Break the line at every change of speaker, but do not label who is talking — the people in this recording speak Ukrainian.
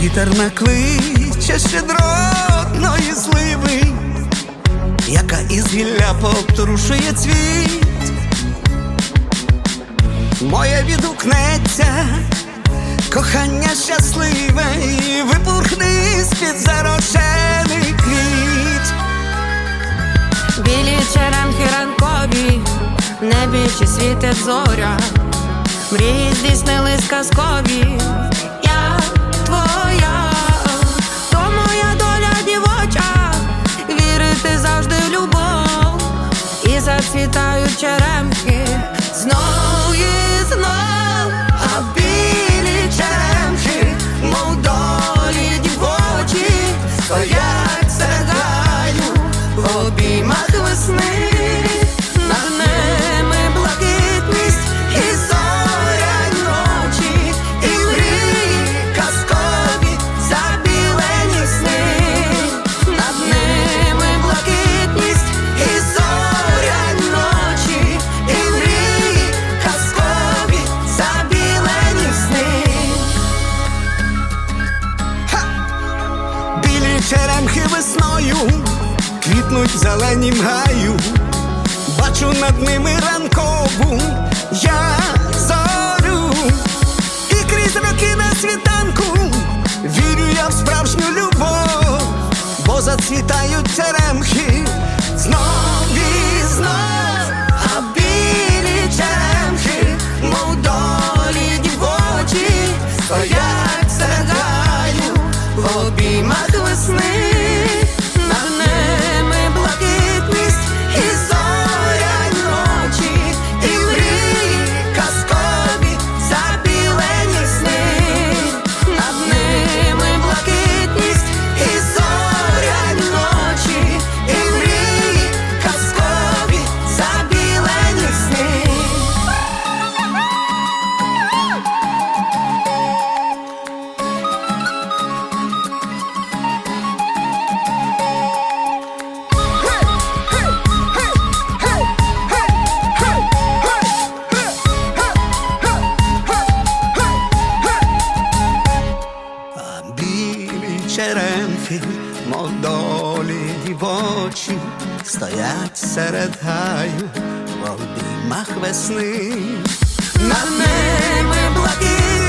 Вітер накличе щедротної зливи, яка із гілля пообтрушує цвіт. Моє відгукнеться кохання щасливе і випурхне з-під зарошений квіт.
Білі черемхи ранкові, в небі ще світить зоря, мрії здійснились казкові, я твоя, то моя доля дівоча, вірити завжди в любов, і зацвітають черемхи знов і знов. А білі черемхи, мов долі дівочі, стоять серед гаю в обіймах весни. Над ними блакитність і зоряні ночі, і мрії казкові забілені сни. Над ними блакитність і зоряні ночі, і мрії казкові забілені сни.
Білі черемхи весною квітнуть в зеленім гаю, бачу над ними ранкову я зорю, і крізь роки на світанку вірю я в справжню любов, бо зацвітають черемхи знов і знов. А білі черемхи, мов долі дівочі, стоять серед гаю в обіймах весни. Над ними блакитність і зоряні ночі, і мрії казкові забілені сни. Над ними блакитність і зоряні ночі, і мрії казкові забілені сни. А білі черемхи, мов долі дівочі, стоять серед гаю в обіймах весни. Над ними блакитність